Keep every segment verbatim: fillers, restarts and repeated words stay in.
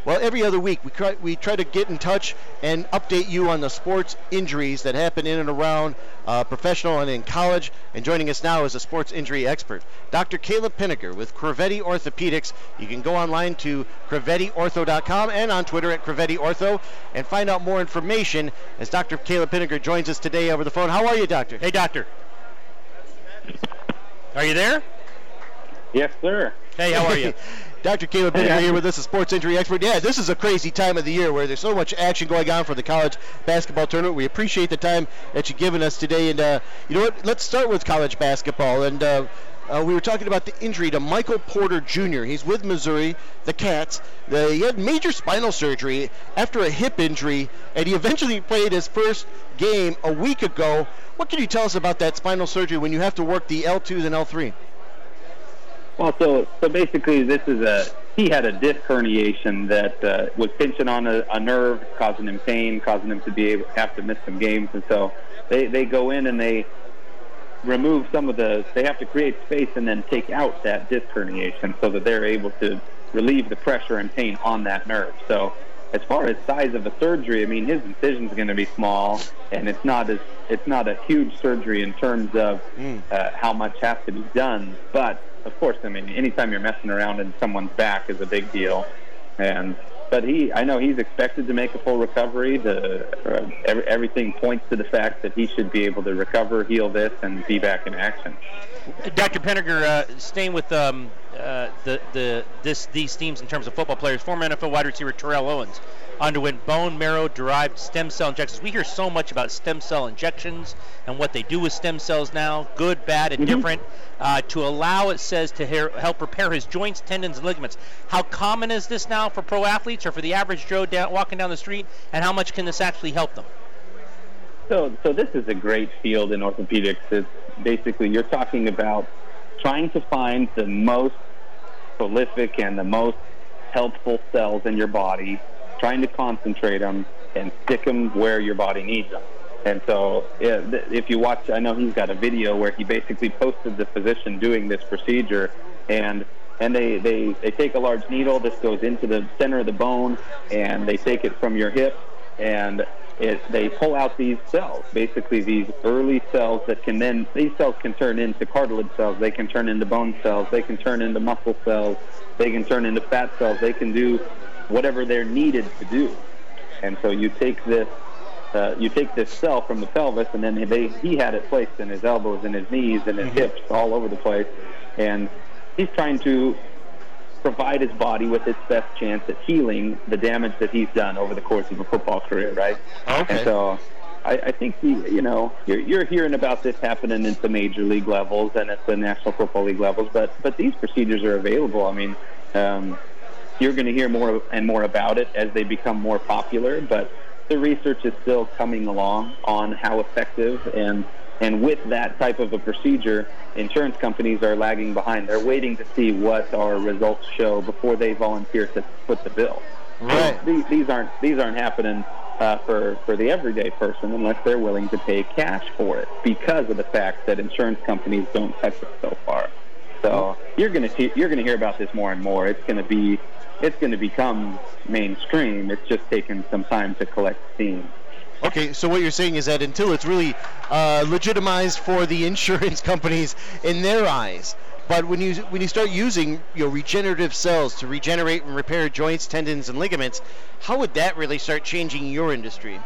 Well, every other week we try, we try to get in touch and update you on the sports injuries that happen in and around uh, professional and in college. And joining us now is a sports injury expert, Doctor Caleb Pinniger with Crevetti Orthopedics. You can go online to crevetti ortho dot com and on Twitter at Crevetti Ortho and find out more information as Doctor Caleb Pinniger joins us today over the phone. How are you, Doctor? Hey, Doctor. Are you there? Yes, sir. Hey, how are you? Doctor Caleb Pinniger here with us, a sports injury expert. Yeah, this is a crazy time of the year where there's so much action going on for the college basketball tournament. We appreciate the time that you've given us today. And uh, you know what? Let's start with college basketball. And uh, uh, we were talking about the injury to Michael Porter Junior He's with Missouri, the Cats. The, he had major spinal surgery after a hip injury, and he eventually played his first game a week ago. What can you tell us about that spinal surgery when you have to work the L twos and L three? Well, so so basically, this is a he had a disc herniation that uh, was pinching on a, a nerve, causing him pain, causing him to be able have to miss some games, and so they they go in and they remove some of the. They have to create space and then take out that disc herniation so that they're able to relieve the pressure and pain on that nerve. So, as far as size of a surgery, I mean, his incision's going to be small, and it's not as it's not a huge surgery in terms of mm. uh, how much has to be done, but of course, I mean, anytime you're messing around in someone's back is a big deal. And but he, I know he's expected to make a full recovery. The uh, every, everything points to the fact that he should be able to recover, heal this, and be back in action. Doctor Pinniger, uh, staying with um, uh, the the this these themes in terms of football players, former N F L wide receiver Terrell Owens underwent bone marrow derived stem cell injections. We hear so much about stem cell injections and what they do with stem cells now, good, bad, and mm-hmm. different, uh, to allow, it says, to hair, help repair his joints, tendons, and ligaments. How common is this now for pro athletes or for the average Joe down, walking down the street, and how much can this actually help them? So, so this is a great field in orthopedics. It's basically, you're talking about trying to find the most prolific and the most helpful cells in your body, trying to concentrate them and stick them where your body needs them. And so if you watch, I know he's got a video where he basically posted the physician doing this procedure, and and they, they, they take a large needle. This goes into the center of the bone, and they take it from your hip, and it, they pull out these cells, basically these early cells that can then, these cells can turn into cartilage cells, they can turn into bone cells, they can turn into muscle cells, they can turn into fat cells, they can do whatever they're needed to do. And so you take this uh, you take this cell from the pelvis, and then they, he had it placed in his elbows and his knees and his mm-hmm. hips all over the place, and he's trying to provide his body with its best chance at healing the damage that he's done over the course of a football career, right? Okay. And so I, I think, he, you know, you're, you're hearing about this happening at the major league levels and at the National Football League levels, but, but these procedures are available. I mean, um, you're going to hear more and more about it as they become more popular, but the research is still coming along on how effective, and and with that type of a procedure, insurance companies are lagging behind. They're waiting to see what our results show before they volunteer to foot the bill. Right. So these, these aren't these aren't happening uh, for for the everyday person unless they're willing to pay cash for it, because of the fact that insurance companies don't touch it so far. So you're going to you're going to hear about this more and more. It's going to be it's going to become mainstream. It's just taken some time to collect steam. Okay, so what you're saying is that until it's really uh, legitimized for the insurance companies in their eyes, but when you when you start using you know regenerative cells to regenerate and repair joints, tendons, and ligaments, how would that really start changing your industry?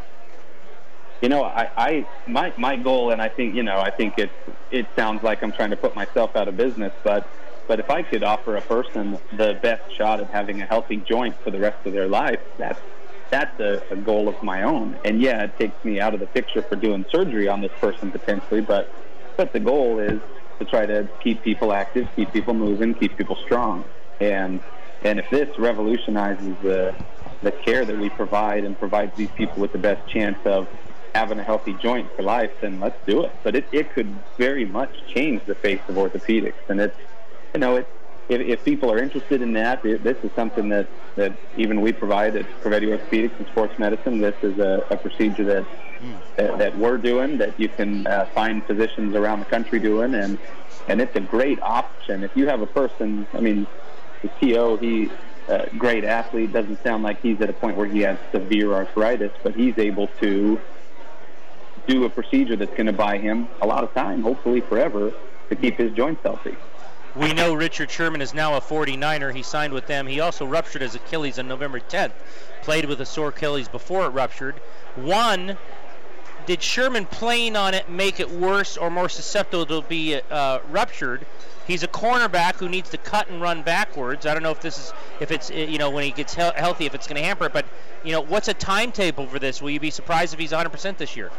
You know, I, I my my goal, and I think you know, I think it it sounds like I'm trying to put myself out of business, but but if I could offer a person the best shot at having a healthy joint for the rest of their life, that's that's a, a goal of my own. And yeah, it takes me out of the picture for doing surgery on this person potentially, but but the goal is to try to keep people active, keep people moving, keep people strong. And and if this revolutionizes the the care that we provide and provides these people with the best chance of having a healthy joint for life, then let's do it. But it, it could very much change the face of orthopedics. And it's, you know, it, if, if people are interested in that, it, this is something that, that even we provide at Crevetti Orthopedics and Sports Medicine. This is a, a procedure that, mm. that that we're doing, that you can uh, find physicians around the country doing, and and it's a great option. If you have a person, I mean, the T O, he uh, great athlete. Doesn't sound like he's at a point where he has severe arthritis, but he's able to do a procedure that's going to buy him a lot of time, hopefully forever, to keep his joints healthy. We know Richard Sherman is now a forty-niner. He signed with them. He also ruptured his Achilles on November tenth. Played with a sore Achilles before it ruptured. One, did Sherman playing on it make it worse or more susceptible to be uh, ruptured? He's a cornerback who needs to cut and run backwards. I don't know if this is, if it's, you know, when he gets he- healthy, if it's going to hamper it. But, you know, what's a timetable for this? Will you be surprised if he's one hundred percent this year?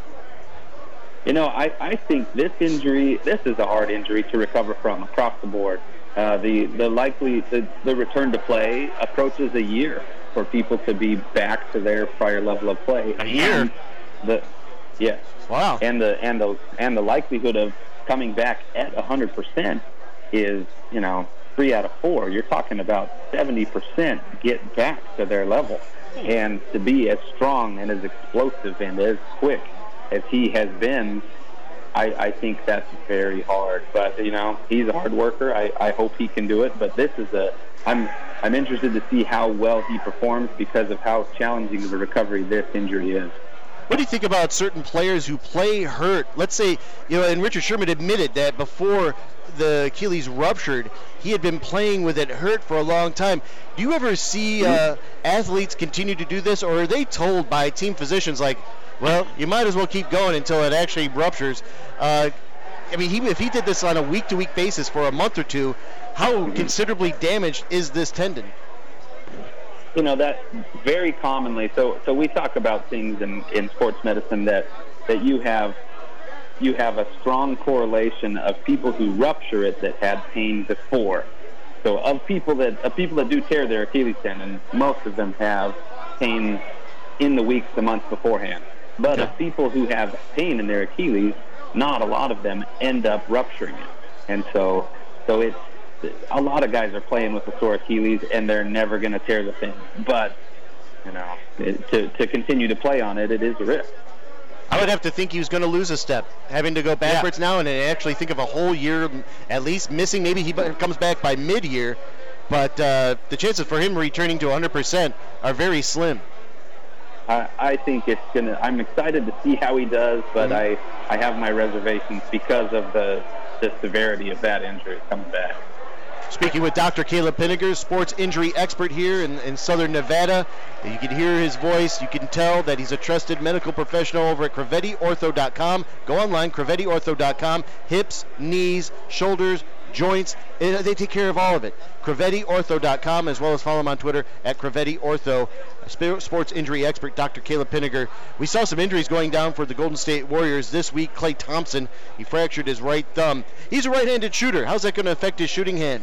You know, I, I think this injury, this is a hard injury to recover from across the board. Uh, the the likely the, the return to play approaches a year for people to be back to their prior level of play. A year? And the yes. Wow. And the and the and the likelihood of coming back at one hundred percent is, you know, three out of four. You're talking about seventy percent get back to their level, and to be as strong and as explosive and as quick as he has been, I, I think that's very hard. But, you know, he's a hard worker. I, I hope he can do it. But this is a I'm I'm interested to see how well he performs because of how challenging of a recovery this injury is. What do you think about certain players who play hurt? Let's say, you know, and Richard Sherman admitted that before the Achilles ruptured, he had been playing with it hurt for a long time. Do you ever see uh, athletes continue to do this, or are they told by team physicians like, well, you might as well keep going until it actually ruptures? Uh, I mean, he, if he did this on a week-to-week basis for a month or two, how considerably damaged is this tendon? You know, that very commonly, so so we talk about things in, in sports medicine that, that you have you have a strong correlation of people who rupture it that had pain before. So of people that of people that do tear their Achilles tendon, most of them have pain in the weeks, the months beforehand. But of people who have pain in their Achilles, not a lot of them end up rupturing it. And so so it's a lot of guys are playing with a sore Achilles and they're never going to tear the thing. But, you know, it, to, to continue to play on it, it is a risk. I would have to think he was going to lose a step, having to go backwards yeah. now, and actually think of a whole year at least missing. Maybe he comes back by mid-year, but uh, the chances for him returning to one hundred percent are very slim. I, I think it's going to – I'm excited to see how he does, but mm-hmm. I, I have my reservations because of the, the severity of that injury coming back. Speaking with Doctor Caleb Pinniger, sports injury expert here in, in Southern Nevada. You can hear his voice. You can tell that he's a trusted medical professional over at Cravetti Ortho dot com. Go online, Cravetti Ortho dot com. Hips, knees, shoulders, joints, they take care of all of it. Cravetti Ortho dot com, as well as follow him on Twitter at Cravetti Ortho. Sports injury expert Doctor Caleb Pinniger. We saw some injuries going down for the Golden State Warriors this week. Klay Thompson, he fractured his right thumb. He's a right-handed shooter. How's that going to affect his shooting hand?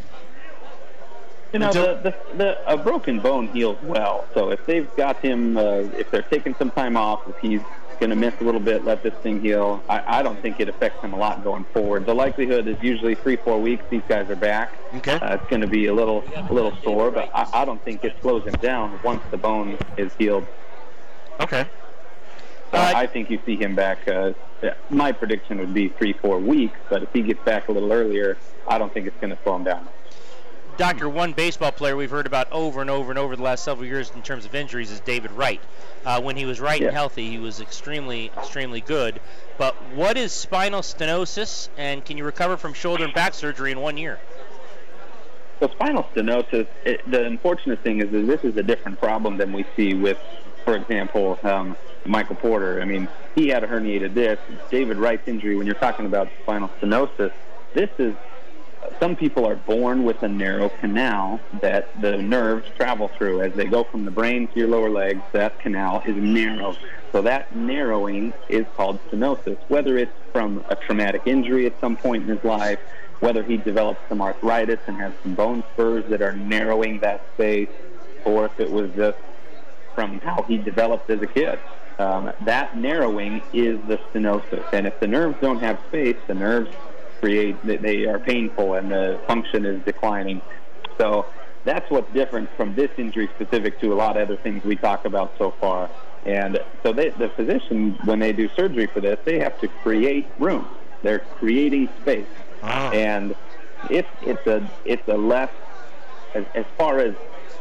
You know, the, the, the, a broken bone heals well. So if they've got him, uh, if they're taking some time off, if he's going to miss a little bit, let this thing heal, I, I don't think it affects him a lot going forward. The likelihood is usually three, four weeks these guys are back. Okay. Uh, it's going to be a little a little sore, but I, I don't think it slows him down once the bone is healed. Okay. So uh, I think you see him back. Uh, my prediction would be three, four weeks, but if he gets back a little earlier, I don't think it's going to slow him down. Doctor, one baseball player we've heard about over and over and over the last several years in terms of injuries is David Wright. Uh, when he was right yeah. and healthy, he was extremely, extremely good. But what is spinal stenosis, and can you recover from shoulder and back surgery in one year? So spinal stenosis, it, the unfortunate thing is that this is a different problem than we see with, for example, um, Michael Porter. I mean, he had a herniated disc. David Wright's injury, when you're talking about spinal stenosis, this is some people are born with a narrow canal that the nerves travel through. As they go from the brain to your lower legs, that canal is narrow. So that narrowing is called stenosis. Whether it's from a traumatic injury at some point in his life, whether he develops some arthritis and has some bone spurs that are narrowing that space, or if it was just from how he developed as a kid. Um, that narrowing is the stenosis. And if the nerves don't have space, the nerves create, they are painful and the function is declining. So that's what's different from this injury specific to a lot of other things we talk about so far. And so they, the physician, when they do surgery for this, they have to create room. They're creating space. Wow. And it's, it's, a, it's a less, as, as far as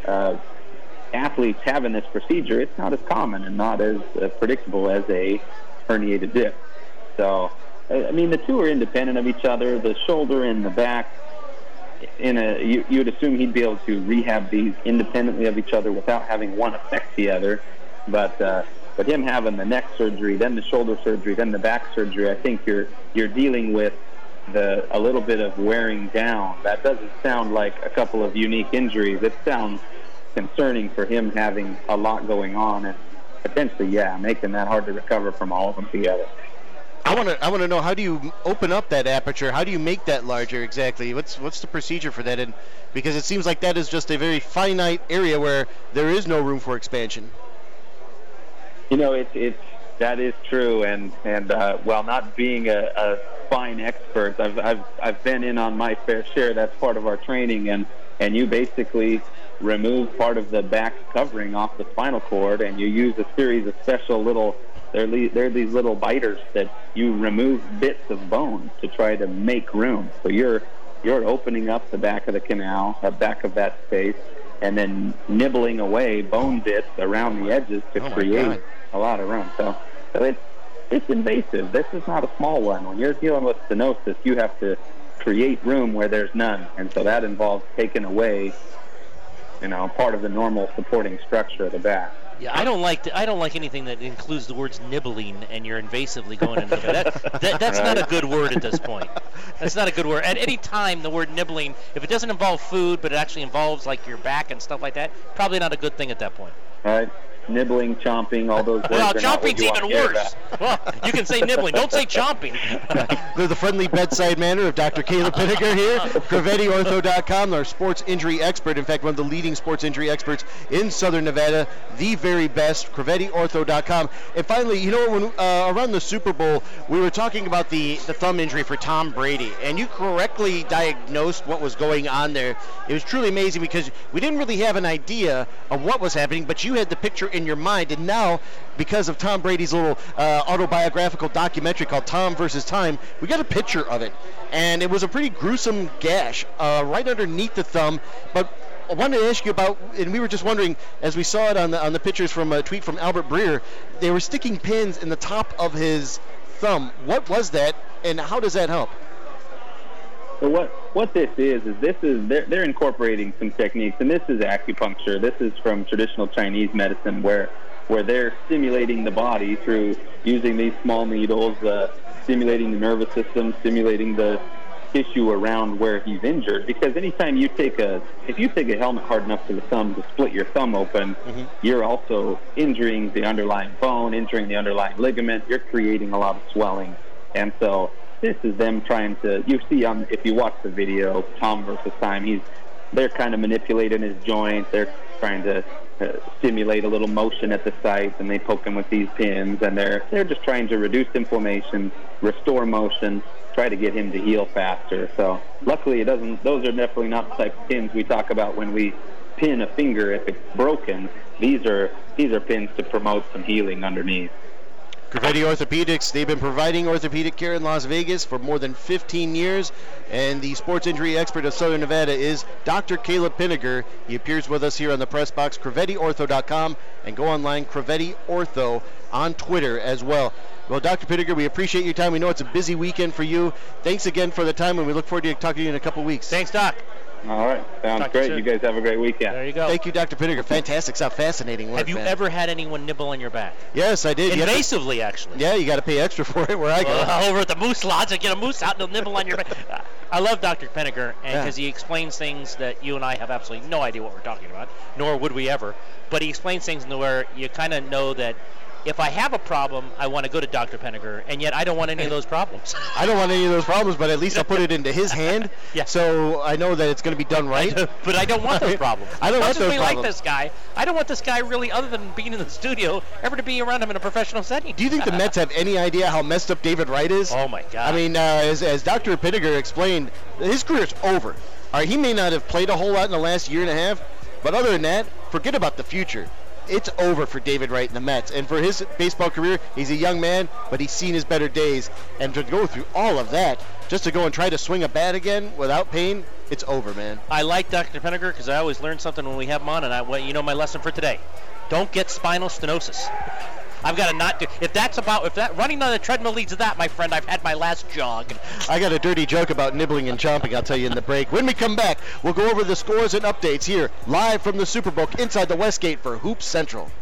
uh, athletes having this procedure, it's not as common and not as uh, predictable as a herniated disc. So, I mean, the two are independent of each other. The shoulder and the back, in a you, you would assume he'd be able to rehab these independently of each other without having one affect the other. But uh, but him having the neck surgery, then the shoulder surgery, then the back surgery, I think you're you're dealing with the a little bit of wearing down. That doesn't sound like a couple of unique injuries. It sounds concerning for him having a lot going on and potentially, yeah, making that hard to recover from all of them together. I want to I want to know, how do you open up that aperture? How do you make that larger exactly? What's what's the procedure for that? And because it seems like that is just a very finite area where there is no room for expansion. You know, it's it's that is true, and and uh, while not being a, a spine expert, I've I've I've been in on my fair share. That's part of our training, and and you basically remove part of the back covering off the spinal cord, and you use a series of special little. They're, le- they're these little biters that you remove bits of bone to try to make room. So you're you're opening up the back of the canal, the back of that space, and then nibbling away bone bits around the edges to oh create a lot of room. So, so it's it's invasive. This is not a small one. When you're dealing with stenosis, you have to create room where there's none, and so that involves taking away, you know, part of the normal supporting structure of the back. Yeah, I don't like the, I don't like anything that includes the words nibbling and you're invasively going into that. that that's right. not a good word at this point. That's not a good word. At any time, the word nibbling, if it doesn't involve food, but it actually involves like your back and stuff like that, probably not a good thing at that point. All right. Nibbling, chomping, all those words. Well, are not what chomping's you even want to hear worse. about. Well, you can say nibbling. Don't say chomping. They're the friendly bedside manner of Doctor Caleb Pinniger here. Craveti Ortho dot com, our sports injury expert. In fact, one of the leading sports injury experts in Southern Nevada. The very best. Craveti Ortho dot com. And finally, you know, when uh, around the Super Bowl, we were talking about the, the thumb injury for Tom Brady, and you correctly diagnosed what was going on there. It was truly amazing because we didn't really have an idea of what was happening, but you had the picture in your mind, and now, because of Tom Brady's little uh, autobiographical documentary called Tom versus Time, we got a picture of it, and it was a pretty gruesome gash uh, right underneath the thumb. But I wanted to ask you about, and we were just wondering, as we saw it on the on the pictures from a tweet from Albert Breer, they were sticking pins in the top of his thumb. What was that, and how does that help? So what what this is is this is they're, they're incorporating some techniques, and this is acupuncture. This is from traditional Chinese medicine, where where they're stimulating the body through using these small needles, uh, stimulating the nervous system, stimulating the tissue around where he's injured. Because anytime you take a if you take a helmet hard enough to the thumb to split your thumb open, mm-hmm. you're also injuring the underlying bone, injuring the underlying ligament. You're creating a lot of swelling, and so. This is them trying to, you see, um, if you watch the video, Tom versus Time, he's, they're kind of manipulating his joint. They're trying to uh, stimulate a little motion at the site, and they poke him with these pins, and they're they're just trying to reduce inflammation, restore motion, try to get him to heal faster. So luckily, it doesn't. Those are definitely not the type of pins we talk about when we pin a finger if it's broken. These are these are pins to promote some healing underneath. Craveti Orthopedics, they've been providing orthopedic care in Las Vegas for more than fifteen years, and the sports injury expert of Southern Nevada is Doctor Caleb Pinniger. He appears with us here on the press box, Craveti Ortho dot com, and go online, Craveti Ortho, on Twitter as well. Well, Doctor Pinniger, we appreciate your time. We know it's a busy weekend for you. Thanks again for the time, and we look forward to talking to you in a couple weeks. Thanks, Doc. All right. Sounds Talk great. You, you guys have a great weekend. There you go. Thank you, Doctor Pinniger. Fantastic stuff. Fascinating work. Have you man. ever had anyone nibble on your back? Yes, I did. Invasively, to, actually. Yeah, you got to pay extra for it where I go. Uh, over at the Moose Lodge, I get a moose out and they'll nibble on your back. Uh, I love Doctor Pinniger because yeah. he explains things that you and I have absolutely no idea what we're talking about, nor would we ever. But he explains things where you kind of know that if I have a problem, I want to go to Doctor Pinniger, and yet I don't want any of those problems. I don't want any of those problems, but at least I'll put it into his hand, yeah. so I know that it's going to be done right. But I don't want those problems. I don't want those we problems. like this guy. I don't want this guy really, other than being in the studio, ever to be around him in a professional setting. Do you think the Mets have any idea how messed up David Wright is? Oh, my God. I mean, uh, as, as Doctor Pinniger explained, his career's over. All right, he may not have played a whole lot in the last year and a half, but other than that, forget about the future. It's over for David Wright and the Mets. And for his baseball career, he's a young man, but he's seen his better days. And to go through all of that, just to go and try to swing a bat again without pain, it's over, man. I like Doctor Penninger because I always learn something when we have him on, and I, well, you know my lesson for today: don't get spinal stenosis. I've got to not do. If that's about, if that running on the treadmill leads to that, my friend, I've had my last jog. I got a dirty joke about nibbling and chomping. I'll tell you in the break. When we come back, we'll go over the scores and updates here live from the Superbook inside the Westgate for Hoops Central.